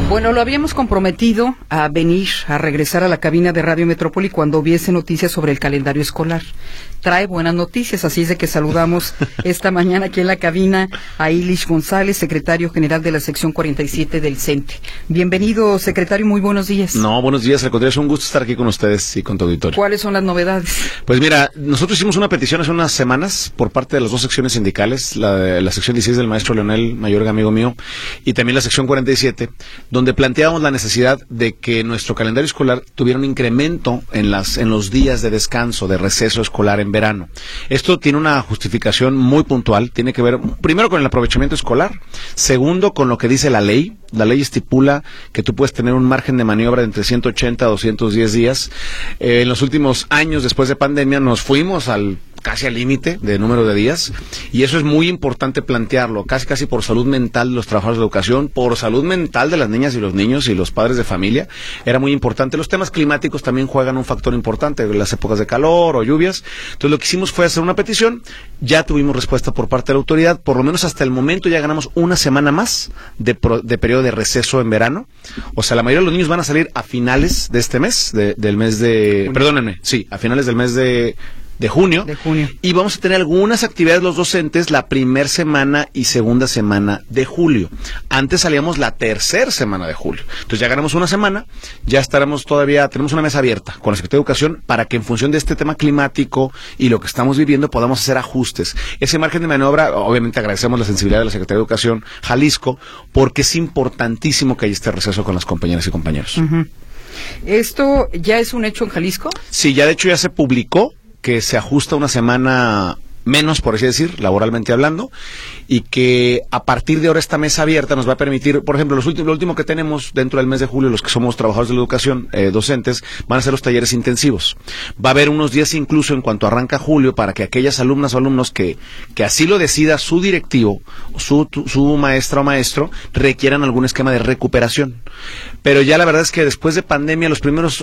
Bueno, lo habíamos comprometido a venir, a regresar a la cabina de Radio Metrópoli cuando hubiese noticias sobre el calendario escolar. Trae buenas noticias, así es de que saludamos esta mañana aquí en la cabina a Ilish González, secretario general de la sección 47 del CENTE. Bienvenido, secretario, muy buenos días. No, buenos días, al contrario, es un gusto estar aquí con ustedes y con tu auditorio. ¿Cuáles son las novedades? Pues mira, nosotros hicimos una petición hace unas semanas por parte de las dos secciones sindicales, la sección 16 del maestro Leonel Mayorga, amigo mío, y también la sección 47, donde planteábamos la necesidad de que nuestro calendario escolar tuviera un incremento en los días de descanso, de receso escolar en verano. Esto tiene una justificación muy puntual, tiene que ver primero con el aprovechamiento escolar, segundo con lo que dice la ley. La ley estipula que tú puedes tener un margen de maniobra de entre 180 a 210 días. En los últimos años, después de pandemia, nos fuimos casi al límite de número de días, y eso es muy importante plantearlo, casi por salud mental de los trabajadores de educación, por salud mental de las niñas y los niños y los padres de familia, era muy importante. Los temas climáticos también juegan un factor importante, las épocas de calor o lluvias. Entonces lo que hicimos fue hacer una petición, ya tuvimos respuesta por parte de la autoridad, por lo menos hasta el momento ya ganamos una semana más de periodo de receso en verano. O sea, la mayoría de los niños van a salir a finales de este mes, del mes de... Perdónenme, sí, a finales del mes de junio, y vamos a tener algunas actividades los docentes la primera semana y segunda semana de julio. Antes salíamos la tercera semana de julio. Entonces ya ganamos una semana, ya tenemos una mesa abierta con la Secretaría de Educación para que en función de este tema climático y lo que estamos viviendo podamos hacer ajustes. Ese margen de maniobra, obviamente agradecemos la sensibilidad de la Secretaría de Educación Jalisco, porque es importantísimo que haya este receso con las compañeras y compañeros. Uh-huh. ¿Esto ya es un hecho en Jalisco? Sí, ya de hecho ya se publicó que se ajusta una semana menos, por así decir, laboralmente hablando, y que a partir de ahora esta mesa abierta nos va a permitir, por ejemplo, lo último que tenemos dentro del mes de julio, los que somos trabajadores de la educación, docentes, van a ser los talleres intensivos. Va a haber unos días incluso en cuanto arranca julio para que aquellas alumnas o alumnos que así lo decida su directivo, su maestra o maestro, requieran algún esquema de recuperación. Pero ya la verdad es que después de pandemia, los primeros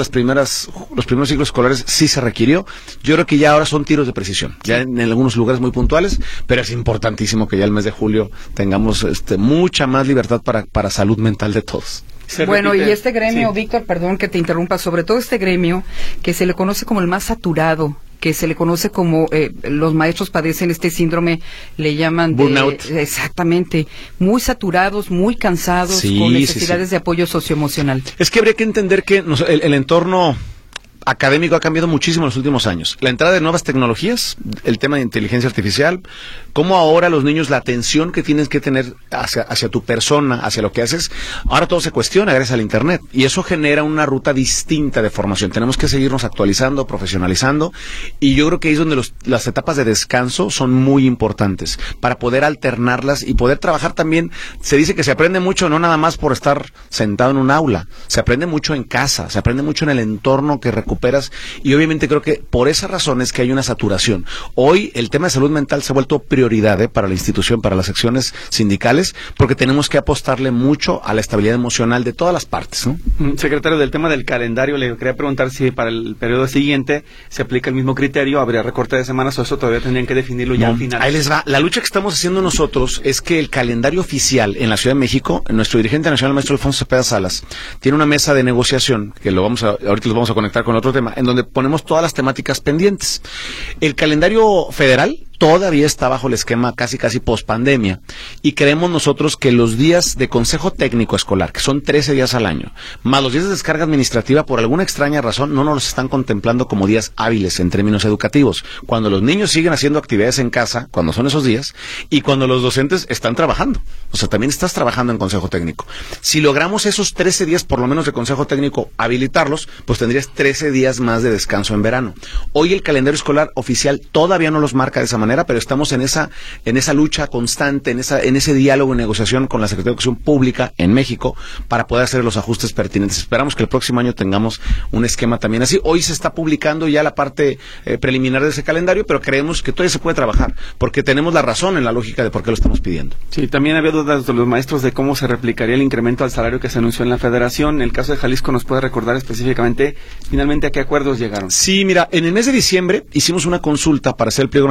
ciclos escolares sí se requirió. Yo creo que ya ahora son tiros de precisión, ya en algunos lugares muy puntuales, pero es importantísimo que ya el mes de julio tengamos mucha más libertad para salud mental de todos. Bueno, y este gremio, sí. Víctor, perdón que te interrumpa, sobre todo este gremio que se le conoce como el más saturado, que se le conoce como los maestros padecen este síndrome, le llaman burnout. Exactamente, muy saturados, muy cansados, sí, con necesidades de apoyo socioemocional. Es que habría que entender que el entorno académico ha cambiado muchísimo en los últimos años. La entrada de nuevas tecnologías, el tema de inteligencia artificial, cómo ahora los niños, la atención que tienes que tener hacia tu persona, hacia lo que haces, ahora todo se cuestiona gracias al Internet, y eso genera una ruta distinta de formación. Tenemos que seguirnos actualizando, profesionalizando, y yo creo que ahí es donde las etapas de descanso son muy importantes, para poder alternarlas y poder trabajar también. Se dice que se aprende mucho no nada más por estar sentado en un aula, se aprende mucho en casa, se aprende mucho en el entorno que recuperas, y obviamente creo que por esa razón es que hay una saturación. Hoy el tema de salud mental se ha vuelto prioridad para la institución, para las secciones sindicales, porque tenemos que apostarle mucho a la estabilidad emocional de todas las partes, ¿no? Secretario, del tema del calendario, le quería preguntar si para el periodo siguiente se aplica el mismo criterio, habría recorte de semanas, o eso todavía tendrían que definirlo ya al final. Ahí les va. La lucha que estamos haciendo nosotros es que el calendario oficial en la Ciudad de México, nuestro dirigente nacional, el maestro Alfonso Cepeda Salas, tiene una mesa de negociación, que ahorita los vamos a conectar con otro tema, en donde ponemos todas las temáticas pendientes. El calendario federal todavía está bajo el esquema casi post pandemia, y creemos nosotros que los días de consejo técnico escolar, que son 13 días al año, más los días de descarga administrativa, por alguna extraña razón no nos los están contemplando como días hábiles en términos educativos, cuando los niños siguen haciendo actividades en casa, cuando son esos días, y cuando los docentes están trabajando. O sea, también estás trabajando en consejo técnico. Si logramos esos 13 días por lo menos de consejo técnico habilitarlos, pues tendrías 13 días más de descanso en verano. Hoy el calendario escolar oficial todavía no los marca de esa manera, pero estamos en esa lucha constante, en ese diálogo y negociación con la Secretaría de Educación Pública en México para poder hacer los ajustes pertinentes. Esperamos que el próximo año tengamos un esquema también así. Hoy se está publicando ya la parte preliminar de ese calendario, pero creemos que todavía se puede trabajar, porque tenemos la razón en la lógica de por qué lo estamos pidiendo. Sí, también había dudas de los maestros de cómo se replicaría el incremento al salario que se anunció en la Federación. En el caso de Jalisco, ¿nos puede recordar específicamente finalmente a qué acuerdos llegaron? Sí, mira, en el mes de diciembre hicimos una consulta para hacer el Pliego Nacional de Demanda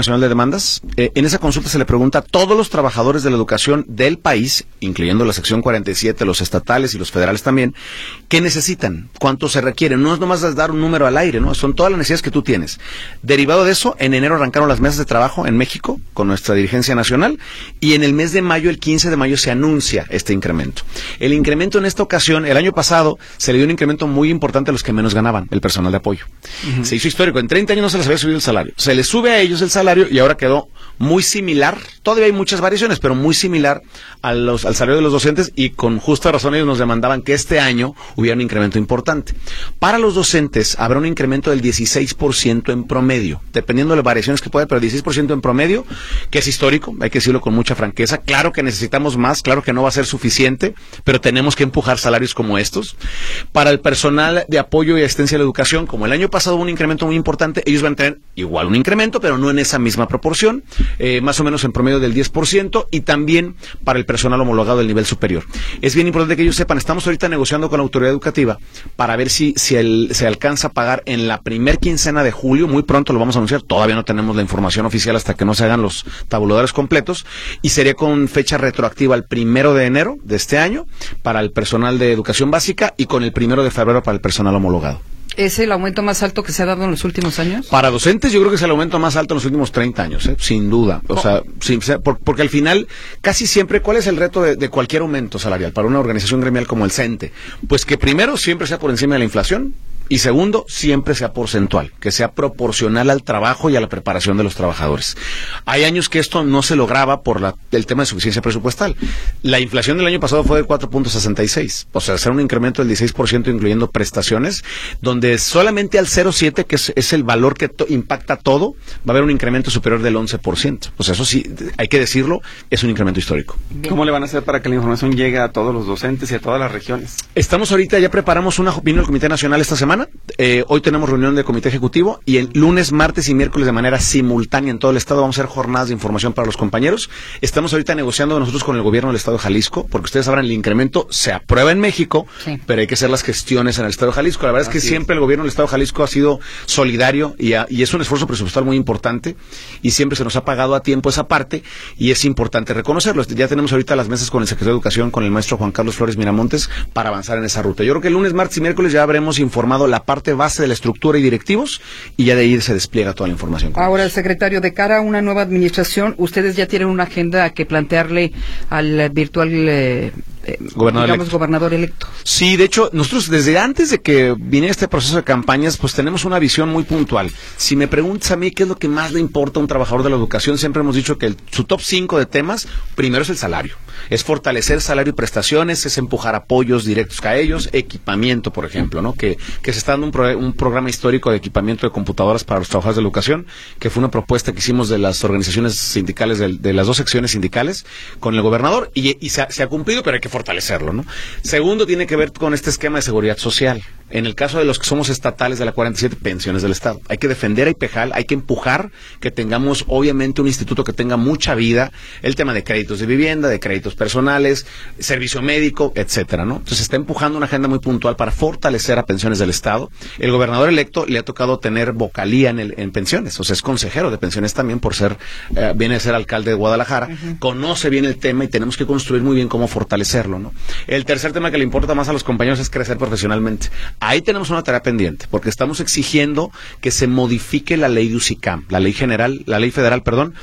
demandas. En esa consulta se le pregunta a todos los trabajadores de la educación del país, incluyendo la sección 47, los estatales y los federales también, ¿qué necesitan? ¿Cuánto se requiere? No es nomás dar un número al aire, ¿no? Son todas las necesidades que tú tienes. Derivado de eso, en enero arrancaron las mesas de trabajo en México con nuestra dirigencia nacional y en el mes de mayo, el 15 de mayo, se anuncia este incremento. El incremento en esta ocasión, el año pasado, se le dio un incremento muy importante a los que menos ganaban, el personal de apoyo. Se hizo histórico. En 30 años no se les había subido el salario. Se les sube a ellos el salario y ahora quedó muy similar. Todavía hay muchas variaciones, pero muy similar al salario de los docentes, y con justa razón ellos nos demandaban que este año hubiera un incremento importante. Para los docentes habrá un incremento del 16% en promedio, dependiendo de las variaciones que pueda, pero 16% en promedio, que es histórico, hay que decirlo con mucha franqueza. Claro que necesitamos más, claro que no va a ser suficiente, pero tenemos que empujar salarios como estos. Para el personal de apoyo y asistencia a la educación, como el año pasado hubo un incremento muy importante, ellos van a tener igual un incremento, pero no en esa misma proporción, más o menos en promedio del 10%, y también para el personal homologado del nivel superior. Es bien importante que ellos sepan, estamos ahorita negociando con la autoridad educativa para ver si se alcanza a pagar en la primer quincena de julio. Muy pronto lo vamos a anunciar, todavía no tenemos la información oficial hasta que no se hagan los tabuladores completos, y sería con fecha retroactiva el 1 de enero de este año para el personal de educación básica y con el 1 de febrero para el personal homologado. ¿Es el aumento más alto que se ha dado en los últimos años? Para docentes yo creo que es el aumento más alto en los últimos 30 años, sin duda. O sea, porque al final, casi siempre, ¿cuál es el reto de cualquier aumento salarial para una organización gremial como el CENTE? Pues que primero siempre sea por encima de la inflación, y segundo, siempre sea porcentual, que sea proporcional al trabajo y a la preparación de los trabajadores. Hay años que esto no se lograba por el tema de suficiencia presupuestal. La inflación del año pasado fue de 4.66, o sea, hacer un incremento del 16% incluyendo prestaciones, donde solamente al 0.7, que es el valor que impacta todo, va a haber un incremento superior del 11%. O sea, eso sí, hay que decirlo, es un incremento histórico. ¿Cómo le van a hacer para que la información llegue a todos los docentes y a todas las regiones? Estamos ahorita, ya preparamos una opinión del Comité Nacional esta semana. Hoy tenemos reunión del Comité Ejecutivo y el lunes, martes y miércoles de manera simultánea en todo el estado vamos a hacer jornadas de información para los compañeros. Estamos ahorita negociando nosotros con el gobierno del estado de Jalisco, porque ustedes sabrán, el incremento se aprueba en México, sí, pero hay que hacer las gestiones en el estado de Jalisco. La verdad es que siempre el gobierno del estado de Jalisco ha sido solidario y es un esfuerzo presupuestal muy importante y siempre se nos ha pagado a tiempo esa parte y es importante reconocerlo. Ya tenemos ahorita las mesas con el secretario de Educación, con el maestro Juan Carlos Flores Miramontes, para avanzar en esa ruta. Yo creo que el lunes, martes y miércoles ya habremos informado la parte base de la estructura y directivos, y ya de ahí se despliega toda la información. Ahora, secretario, de cara a una nueva administración, ustedes ya tienen una agenda que plantearle al virtual gobernador electo. Sí, de hecho, nosotros desde antes de que viniera este proceso de campañas, pues tenemos una visión muy puntual. Si me preguntas a mí qué es lo que más le importa a un trabajador de la educación, siempre hemos dicho que su top 5 de temas, primero es el salario. Es fortalecer salario y prestaciones, es empujar apoyos directos a ellos, equipamiento, por ejemplo, ¿no? Que se está dando un programa histórico de equipamiento de computadoras para los trabajadores de la educación, que fue una propuesta que hicimos de las organizaciones sindicales, de las dos secciones sindicales, con el gobernador, y se ha cumplido, pero hay que fortalecerlo, ¿no? Segundo, tiene que ver con este esquema de seguridad social. En el caso de los que somos estatales de la 47, pensiones del Estado. Hay que defender a IPEJAL, hay que empujar que tengamos, obviamente, un instituto que tenga mucha vida, el tema de créditos de vivienda, de créditos personales, servicio médico, etcétera, ¿no? Entonces, está empujando una agenda muy puntual para fortalecer a pensiones del Estado. El gobernador electo le ha tocado tener vocalía en pensiones, o sea, es consejero de pensiones también por viene a ser alcalde de Guadalajara, conoce bien el tema y tenemos que construir muy bien cómo fortalecerlo, ¿no? El tercer tema que le importa más a los compañeros es crecer profesionalmente. Ahí tenemos una tarea pendiente, porque estamos exigiendo que se modifique la ley de UCICAM, la ley federal,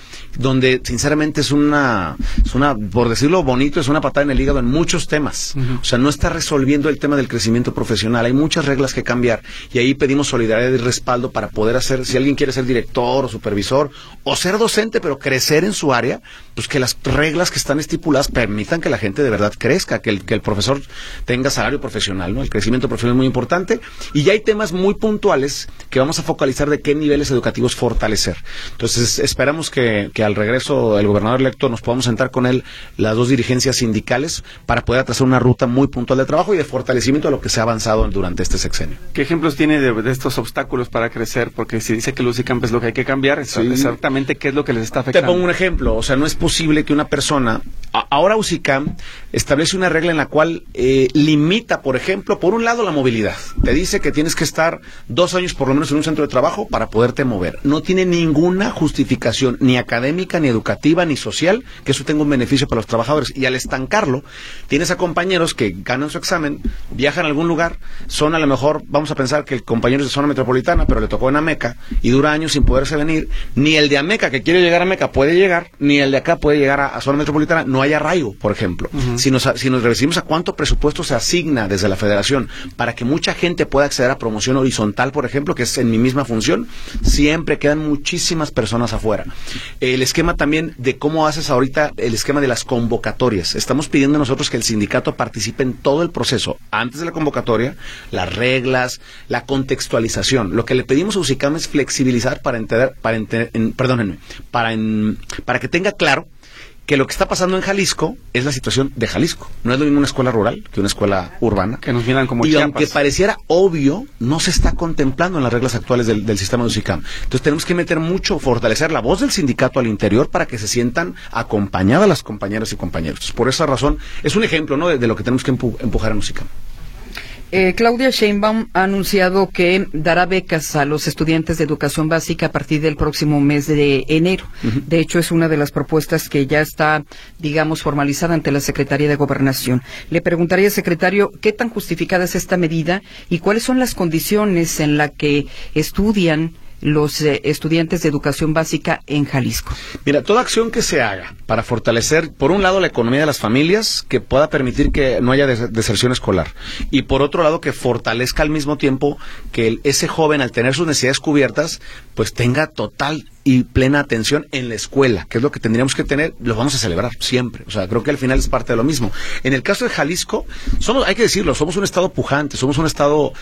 donde sinceramente es una, por decirlo bonito, es una patada en el hígado en muchos temas. O sea, no está resolviendo el tema del crecimiento profesional. Hay muchas reglas que cambiar y ahí pedimos solidaridad y respaldo para poder hacer, si alguien quiere ser director o supervisor o ser docente, pero crecer en su área, pues que las reglas que están estipuladas permitan que la gente de verdad crezca, que el profesor tenga salario profesional, ¿no? El crecimiento profesional es muy importante. Y ya hay temas muy puntuales que vamos a focalizar de qué niveles educativos fortalecer. Entonces, esperamos que al regreso del gobernador electo nos podamos sentar con él, las dos dirigencias sindicales, para poder trazar una ruta muy puntual de trabajo y de fortalecimiento de lo que se ha avanzado durante este sexenio. ¿Qué ejemplos tiene de estos obstáculos para crecer? Porque si dice que el UCICAM es lo que hay que cambiar, exactamente qué es lo que les está afectando. Te pongo un ejemplo, o sea, no es posible que una persona, ahora UCICAM establece una regla en la cual limita, por ejemplo, por un lado la movilidad. universidad. Te dice que tienes que estar 2 años por lo menos en un centro de trabajo para poderte mover. No tiene ninguna justificación, ni académica, ni educativa, ni social, que eso tenga un beneficio para los trabajadores. Y al estancarlo, tienes a compañeros que ganan su examen, viajan a algún lugar, son a lo mejor, vamos a pensar que el compañero es de zona metropolitana, pero le tocó en Ameca, y dura años sin poderse venir. Ni el de Ameca, que quiere llegar a Ameca, puede llegar, ni el de acá puede llegar a zona metropolitana. No hay arraigo, por ejemplo. Si nos referimos a cuánto presupuesto se asigna desde la federación para que mucha gente pueda acceder a promoción horizontal, por ejemplo, que es en mi misma función, siempre quedan muchísimas personas afuera. El esquema también de cómo haces ahorita el esquema de las convocatorias. Estamos pidiendo nosotros que el sindicato participe en todo el proceso, antes de la convocatoria, las reglas, la contextualización. Lo que le pedimos a USICAM es flexibilizar para que tenga claro que lo que está pasando en Jalisco es la situación de Jalisco. No es lo mismo una escuela rural que una escuela urbana. Que nos miran como y Chiapas. Aunque pareciera obvio, no se está contemplando en las reglas actuales del sistema de USICAM. Entonces tenemos que meter mucho, fortalecer la voz del sindicato al interior para que se sientan acompañadas las compañeras y compañeros. Por esa razón, es un ejemplo, ¿no?, de lo que tenemos que empujar en USICAM. Claudia Sheinbaum ha anunciado que dará becas a los estudiantes de educación básica a partir del próximo mes de enero. De hecho, es una de las propuestas que ya está, digamos, formalizada ante la Secretaría de Gobernación. Le preguntaría, secretario, ¿qué tan justificada es esta medida y cuáles son las condiciones en las que estudian los estudiantes de educación básica en Jalisco? Mira, toda acción que se haga para fortalecer, por un lado, la economía de las familias, que pueda permitir que no haya deserción escolar, y por otro lado, que fortalezca al mismo tiempo que ese joven, al tener sus necesidades cubiertas, pues tenga total y plena atención en la escuela, que es lo que tendríamos que tener, lo vamos a celebrar siempre. O sea, creo que al final es parte de lo mismo. En el caso de Jalisco, hay que decirlo, somos un estado pujante, somos un estado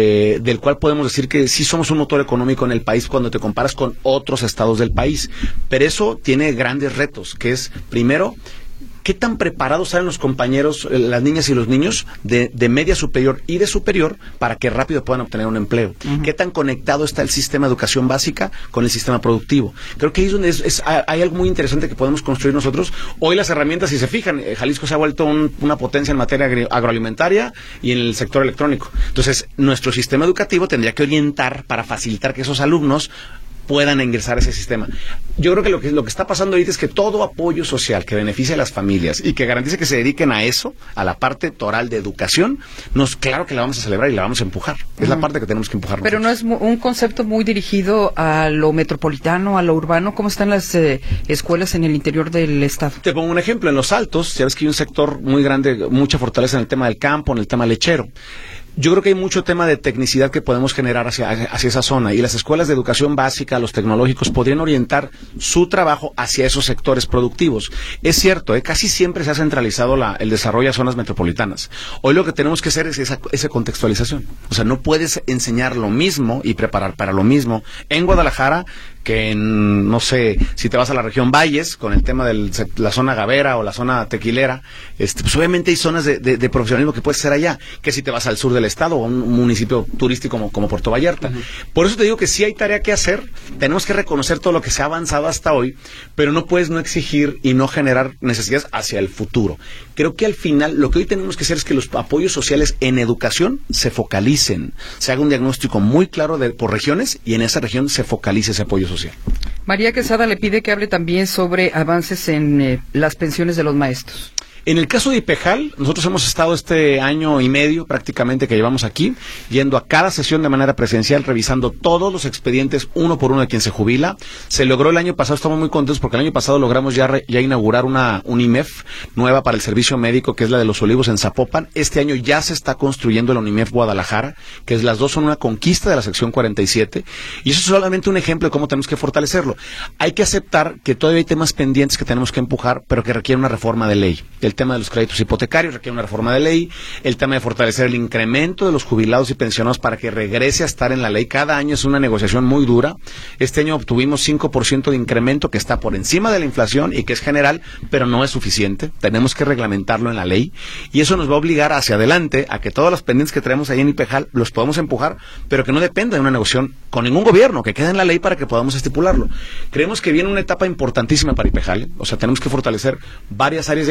del cual podemos decir que sí somos un motor económico en el país cuando te comparas con otros estados del país. Pero eso tiene grandes retos, que es, primero, ¿qué tan preparados salen los compañeros, las niñas y los niños de media superior y de superior para que rápido puedan obtener un empleo? ¿Qué tan conectado está el sistema de educación básica con el sistema productivo? Creo que ahí es donde hay algo muy interesante que podemos construir nosotros. Hoy las herramientas, si se fijan, Jalisco se ha vuelto una potencia en materia agroalimentaria y en el sector electrónico. Entonces, nuestro sistema educativo tendría que orientar para facilitar que esos alumnos puedan ingresar a ese sistema. Yo creo que lo que está pasando ahorita es que todo apoyo social que beneficie a las familias y que garantice que se dediquen a eso, a la parte toral de educación, claro que la vamos a celebrar y la vamos a empujar. Es la parte que tenemos que empujar Pero nosotros. no es un concepto muy dirigido a lo metropolitano, a lo urbano. ¿Cómo están las escuelas en el interior del estado? Te pongo un ejemplo. En Los Altos, ya ves que hay un sector muy grande, mucha fortaleza en el tema del campo, en el tema lechero. Yo creo que hay mucho tema de tecnicidad que podemos generar hacia esa zona, y las escuelas de educación básica, los tecnológicos, podrían orientar su trabajo hacia esos sectores productivos. Es cierto, casi siempre se ha centralizado el desarrollo a zonas metropolitanas. Hoy lo que tenemos que hacer es esa contextualización. O sea, no puedes enseñar lo mismo y preparar para lo mismo en Guadalajara que en, no sé, si te vas a la región Valles, con el tema de la zona gavera o la zona tequilera, pues obviamente hay zonas de profesionalismo que puedes hacer allá, que si te vas al sur del estado o a un municipio turístico como Puerto Vallarta. Por eso te digo que sí hay tarea que hacer, tenemos que reconocer todo lo que se ha avanzado hasta hoy, pero no puedes no exigir y no generar necesidades hacia el futuro. Creo que al final lo que hoy tenemos que hacer es que los apoyos sociales en educación se focalicen, se haga un diagnóstico muy claro por regiones y en esa región se focalice ese apoyo social. María Quesada le pide que hable también sobre avances en las pensiones de los maestros. En el caso de IPEJAL, nosotros hemos estado este año y medio prácticamente que llevamos aquí, yendo a cada sesión de manera presencial, revisando todos los expedientes uno por uno de quien se jubila. Se logró el año pasado, estamos muy contentos porque el año pasado logramos ya inaugurar un IMEF nueva para el servicio médico, que es la de Los Olivos en Zapopan. Este año ya se está construyendo la UNIMEF Guadalajara, que las dos son una conquista de la sección 47, y eso es solamente un ejemplo de cómo tenemos que fortalecerlo. Hay que aceptar que todavía hay temas pendientes que tenemos que empujar, pero que requieren una reforma de ley. El tema de los créditos hipotecarios requiere una reforma de ley, el tema de fortalecer el incremento de los jubilados y pensionados para que regrese a estar en la ley. Cada año es una negociación muy dura. Este año obtuvimos 5% de incremento, que está por encima de la inflación y que es general, pero no es suficiente. Tenemos que reglamentarlo en la ley, y eso nos va a obligar hacia adelante a que todos los pendientes que traemos ahí en IPEJAL los podamos empujar, pero que no dependa de una negociación con ningún gobierno, que quede en la ley para que podamos estipularlo. Creemos que viene una etapa importantísima para IPEJAL, o sea, tenemos que fortalecer varias áreas de ahí, pero hoy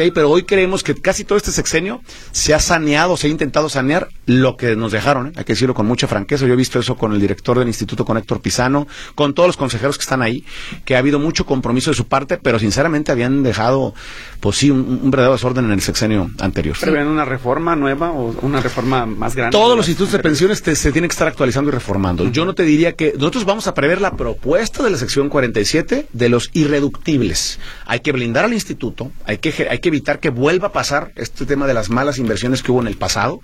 creemos que casi todo este sexenio se ha saneado, se ha intentado sanear lo que nos dejaron, hay que decirlo con mucha franqueza. Yo he visto eso con el director del instituto, con Héctor Pisano, con todos los consejeros que están ahí, que ha habido mucho compromiso de su parte, pero sinceramente habían dejado, pues sí, un verdadero desorden en el sexenio anterior. ¿Pero ven una reforma nueva o una reforma más grande? Todos los institutos de pensiones se tienen que estar actualizando y reformando. Yo no te diría que nosotros vamos a prever la propuesta de la sección 47 de los irreductibles. Hay que blindar al instituto, hay que evitar que vuelva a pasar este tema de las malas inversiones que hubo en el pasado.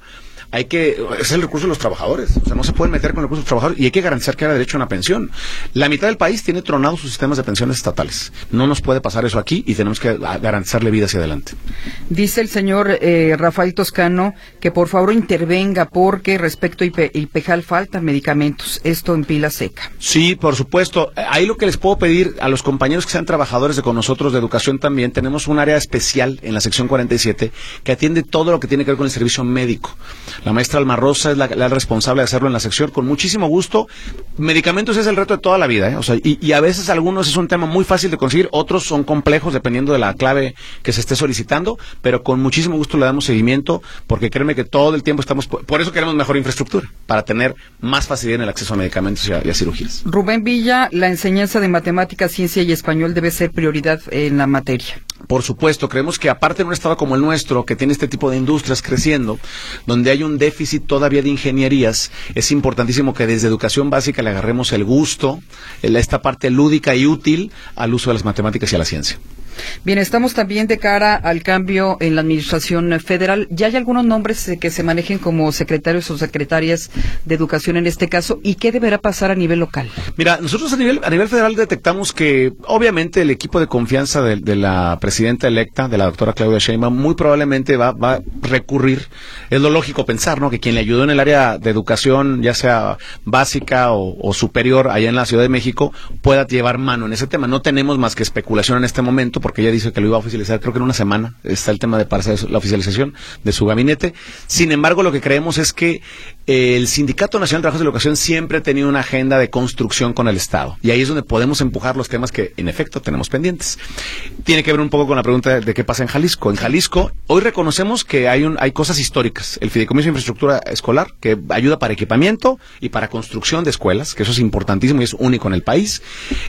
Es el recurso de los trabajadores, o sea, no se pueden meter con el recurso de los trabajadores, y hay que garantizar que haya derecho a una pensión. La mitad del país tiene tronados sus sistemas de pensiones estatales. No nos puede pasar eso aquí y tenemos que garantizarle vida hacia adelante. Dice el señor Rafael Toscano que por favor intervenga porque respecto a IPEJAL faltan medicamentos, esto en Pila Seca. Sí, por supuesto. Ahí lo que les puedo pedir a los compañeros que sean trabajadores con nosotros de educación también, tenemos un área especial en la sección 47 que atiende todo lo que tiene que ver con el servicio médico. La maestra Alma Rosa es la responsable de hacerlo en la sección, con muchísimo gusto. Medicamentos es el reto de toda la vida, ¿eh? O sea, y a veces algunos es un tema muy fácil de conseguir, otros son complejos dependiendo de la clave que se esté solicitando, pero con muchísimo gusto le damos seguimiento, porque créeme que todo el tiempo por eso queremos mejor infraestructura, para tener más facilidad en el acceso a medicamentos y a cirugías. Rubén Villa, la enseñanza de matemáticas, ciencia y español debe ser prioridad en la materia. Por supuesto, creemos que aparte de un estado como el nuestro, que tiene este tipo de industrias creciendo, donde hay un déficit todavía de ingenierías, es importantísimo que desde educación básica le agarremos el gusto, esta parte lúdica y útil al uso de las matemáticas y a la ciencia. Bien, estamos también de cara al cambio en la administración federal. ¿Ya hay algunos nombres que se manejen como secretarios o secretarias de educación en este caso? ¿Y qué deberá pasar a nivel local? Mira, nosotros a nivel federal detectamos que obviamente el equipo de confianza de la presidenta electa, de la doctora Claudia Sheinbaum, muy probablemente va a recurrir, es lo lógico pensar, ¿no?, que quien le ayudó en el área de educación, ya sea básica o superior allá en la Ciudad de México, pueda llevar mano en ese tema. No tenemos más que especulación en este momento, porque ella dice que lo iba a oficializar, creo que en una semana está el tema de la oficialización de su gabinete. Sin embargo, lo que creemos es que el Sindicato Nacional de Trabajadores de la Educación siempre ha tenido una agenda de construcción con el Estado, y ahí es donde podemos empujar los temas que, en efecto, tenemos pendientes. Tiene que ver un poco con la pregunta de qué pasa en Jalisco. En Jalisco, hoy reconocemos que hay cosas históricas. El Fideicomiso de Infraestructura Escolar, que ayuda para equipamiento y para construcción de escuelas, que eso es importantísimo y es único en el país.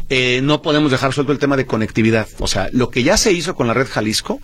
No podemos dejar suelto el tema de conectividad. O sea, lo que ya se hizo con la red Jalisco,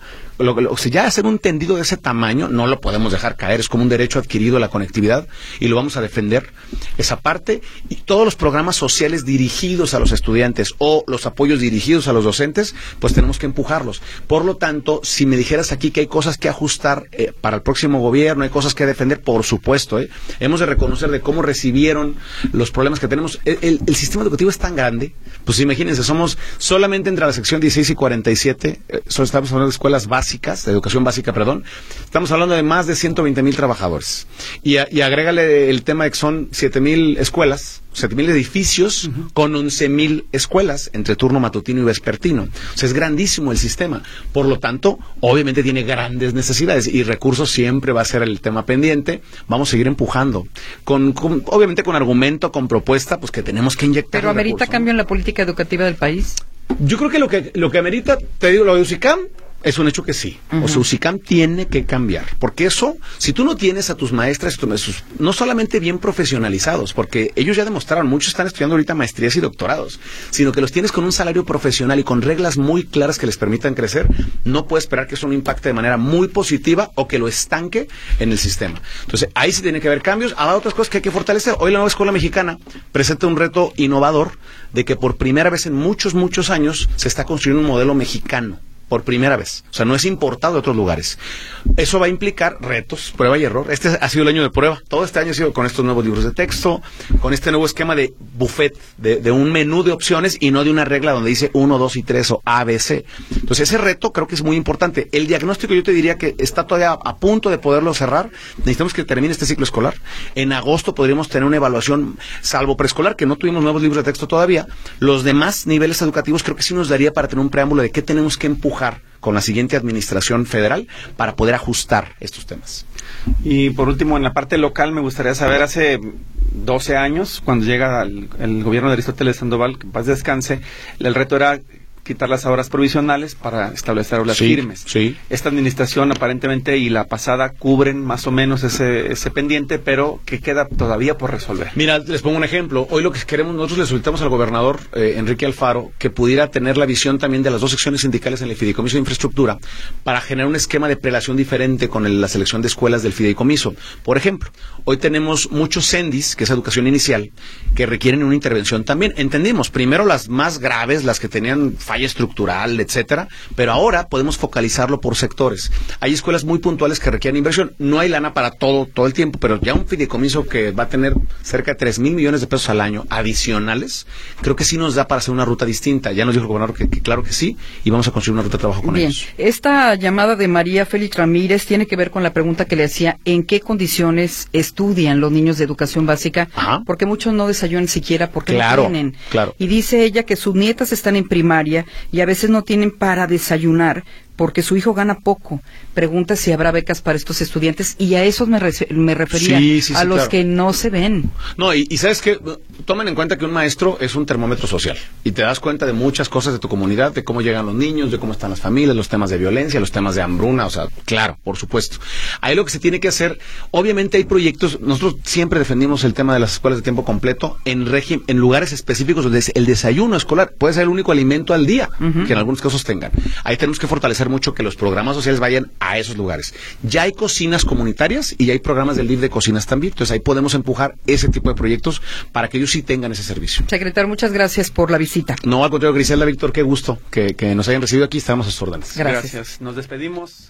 ya hacer un tendido de ese tamaño, no lo podemos dejar caer, es como un derecho adquirido a la conectividad, y lo vamos a defender, esa parte, y todos los programas sociales dirigidos a los estudiantes o los apoyos dirigidos a los docentes, pues tenemos que empujarlos. Por lo tanto, si me dijeras aquí que hay cosas que ajustar para el próximo gobierno, hay cosas que defender, por supuesto, hemos de reconocer de cómo recibieron los problemas que tenemos. El sistema educativo es tan grande, pues imagínense, somos solamente entre la sección 16 y 47, estamos hablando de escuelas básicas, de educación básica, perdón, estamos hablando de más de 120,000 trabajadores. Y agrégale el tema de que son 7,000 escuelas, 7,000 edificios, con 11,000 escuelas entre turno matutino y vespertino. O sea, es grandísimo el sistema. Por lo tanto, obviamente tiene grandes necesidades, y recursos siempre va a ser el tema pendiente. Vamos a seguir empujando. Obviamente con argumento, con propuesta, pues que tenemos que inyectar. ¿Pero amerita cambio en la política educativa del país? Yo creo que lo que amerita, te digo, lo de UCICAM, es un hecho que sí. O sea, UCICAM tiene que cambiar. Porque eso, si tú no tienes a tus maestras, no solamente bien profesionalizados, porque ellos ya demostraron, muchos están estudiando ahorita maestrías y doctorados, sino que los tienes con un salario profesional y con reglas muy claras que les permitan crecer, no puedes esperar que eso no impacte de manera muy positiva o que lo estanque en el sistema. Entonces, ahí sí tiene que haber cambios. Habrá otras cosas que hay que fortalecer. Hoy la nueva escuela mexicana presenta un reto innovador de que por primera vez en muchos años se está construyendo un modelo mexicano. Por primera vez. O sea, no es importado de otros lugares. Eso va a implicar retos, prueba y error. Este ha sido el año de prueba. Todo este año ha sido con estos nuevos libros de texto, con este nuevo esquema de buffet, de un menú de opciones y no de una regla donde dice 1, 2 y 3 o A, B, C. Entonces, ese reto creo que es muy importante. El diagnóstico, yo te diría que está todavía a punto de poderlo cerrar. Necesitamos que termine este ciclo escolar. En agosto podríamos tener una evaluación, salvo preescolar, que no tuvimos nuevos libros de texto todavía. Los demás niveles educativos creo que sí nos daría para tener un preámbulo de qué tenemos que empujar con la siguiente administración federal para poder ajustar estos temas. Y por último, en la parte local, me gustaría saber, hace 12 años, cuando llega el gobierno de Aristóteles Sandoval, que en paz descanse, el reto era quitar las horas provisionales para establecer aulas firmes. Sí. Esta administración aparentemente y la pasada cubren más o menos ese pendiente, pero que queda todavía por resolver. Mira, les pongo un ejemplo. Hoy lo que queremos, nosotros le solicitamos al gobernador Enrique Alfaro que pudiera tener la visión también de las dos secciones sindicales en el Fideicomiso de Infraestructura para generar un esquema de prelación diferente con la selección de escuelas del Fideicomiso. Por ejemplo, hoy tenemos muchos CENDIs, que es educación inicial, que requieren una intervención también. Entendimos, primero las más graves, las que tenían falla estructural, etcétera, pero ahora podemos focalizarlo por sectores. Hay escuelas muy puntuales que requieren inversión. No hay lana para todo el tiempo, pero ya un fideicomiso que va a tener cerca de 3,000 millones de pesos al año adicionales, creo que sí nos da para hacer una ruta distinta. Ya nos dijo el gobernador que claro que sí, y vamos a construir una ruta de trabajo con ellos. Esta llamada de María Félix Ramírez tiene que ver con la pregunta que le hacía, ¿en qué condiciones estudian los niños de educación básica? Ajá. Porque muchos no desayunan siquiera porque Claro, no tienen. claro. Y dice ella que sus nietas están en primaria y a veces no tienen para desayunar porque su hijo gana poco. Pregunta si habrá becas para estos estudiantes, y a esos me refería, Sí, a los claro. que no se ven. No, y sabes que tomen en cuenta que un maestro es un termómetro social y te das cuenta de muchas cosas de tu comunidad, de cómo llegan los niños, de cómo están las familias, los temas de violencia, los temas de hambruna, o sea, claro, por supuesto. Ahí lo que se tiene que hacer, obviamente hay proyectos, nosotros siempre defendimos el tema de las escuelas de tiempo completo en lugares específicos donde el desayuno escolar puede ser el único alimento al día, que en algunos casos tengan. Ahí tenemos que fortalecer mucho que los programas sociales vayan a esos lugares. Ya hay cocinas comunitarias y ya hay programas del DIF de cocinas también, entonces ahí podemos empujar ese tipo de proyectos para que ellos sí tengan ese servicio. Secretario, muchas gracias por la visita. No, al contrario, Griselda, Víctor, qué gusto que nos hayan recibido aquí, estamos a sus órdenes. Gracias. Nos despedimos.